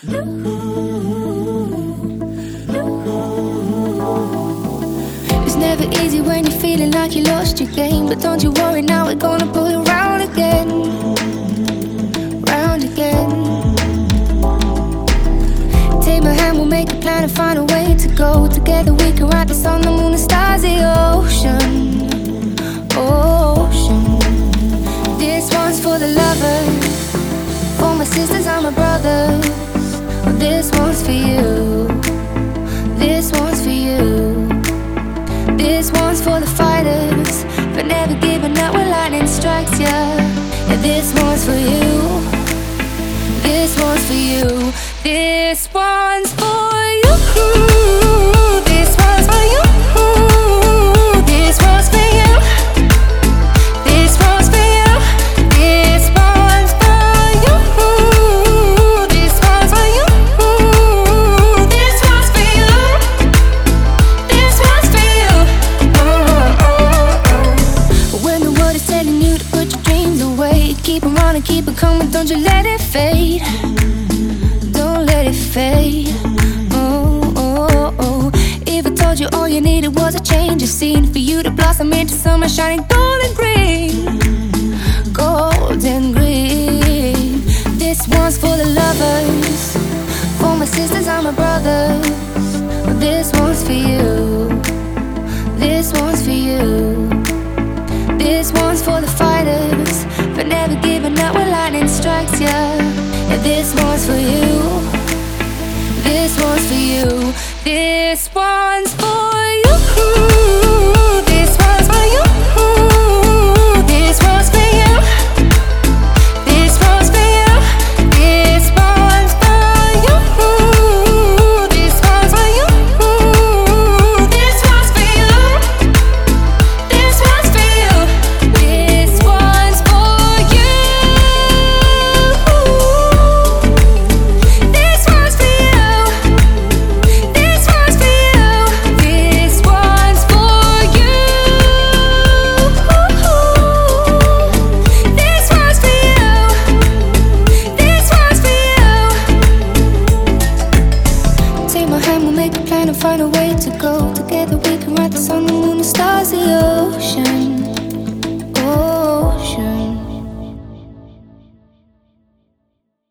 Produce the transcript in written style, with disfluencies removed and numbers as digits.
It's never easy when you're feeling like you lost your game, but don't you worry, now we're gonna pull it round again, round again. Take my hand, we'll make a plan and find a way to go. Together we can ride the sun, the moon, the stars, the ocean, ocean. This one's for the lovers, for my sisters and my brothers. This one's for you, this one's for you. This one's for the fighters, for never giving up when lightning strikes ya. Yeah, this one's for you, this one's for you. This one's for you, this one's for you, this one's for you, this one's for you, this one's for you, this one's for you, this one's for you, this one's for you. When the world is telling you to put your dreams away, keep them running, keep it coming, don't you let it fade. Let it fade. Oh, oh, oh. If I told you all you needed was a change of scene, for you to blossom into summer shining golden green, golden green. This one's for the lovers, for my sisters and my brothers. This one's for you, this one's for you. This one's for the fighters, for never giving up when lightning strikes ya. Yeah, this one's for you, this one's for you, this one's for you, this one's for you, this one's for you, this one's for you, this one's for you, this one's for you, this one's for you, this one's for you, this one's for you, this one's for you. Find a way to go. Together we can ride the sun, the moon, the stars, the ocean.